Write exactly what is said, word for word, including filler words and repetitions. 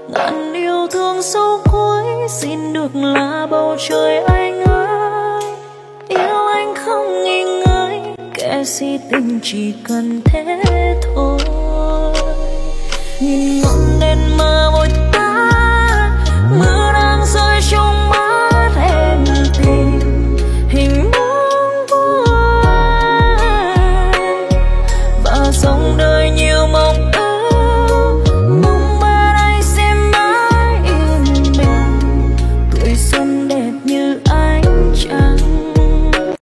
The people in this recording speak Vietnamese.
ngàn yêu thương số cuối xin được là bầu trời anh ơi. Yêu anh không nghi ngơi, kẻ si tình chỉ cần thế thôi. Nhìn ngọn đèn mà